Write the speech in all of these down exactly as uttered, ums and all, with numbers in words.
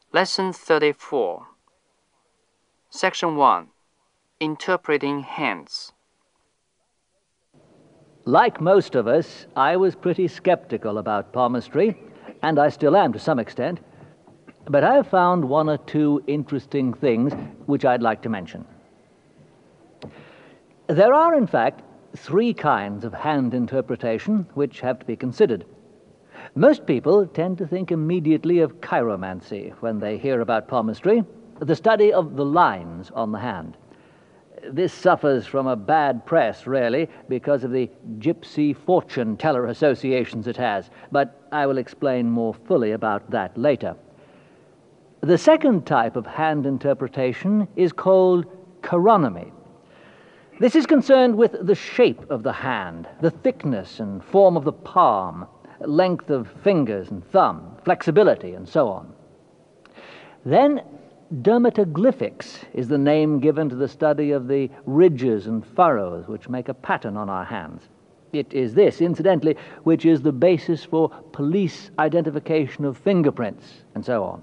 Lesson thirty-four. Section one. Interpreting hands. Like most of us, I was pretty skeptical about palmistry, and I still am to some extent, but I've found one or two interesting things which I'd like to mention. There are, in fact, three kinds of hand interpretation which have to be considered. Most people tend to think immediately of chiromancy when they hear about palmistry, the study of the lines on the hand. This suffers from a bad press, really, because of the gypsy fortune teller associations it has, but I will explain more fully about that later. The second type of hand interpretation is called chironomy. This is concerned with the shape of the hand, the thickness and form of the palm, length of fingers and thumb, flexibility, and so on. Then, dermatoglyphics is the name given to the study of the ridges and furrows which make a pattern on our hands. It is this, incidentally, which is the basis for police identification of fingerprints, and so on.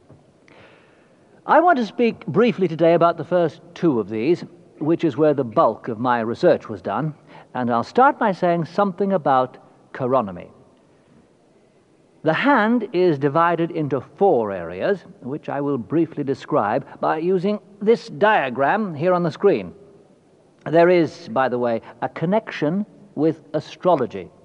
I want to speak briefly today about the first two of these, which is where the bulk of my research was done, and I'll start by saying something about chironomy. The hand is divided into four areas, which I will briefly describe by using this diagram here on the screen. There is, by the way, a connection with astrology.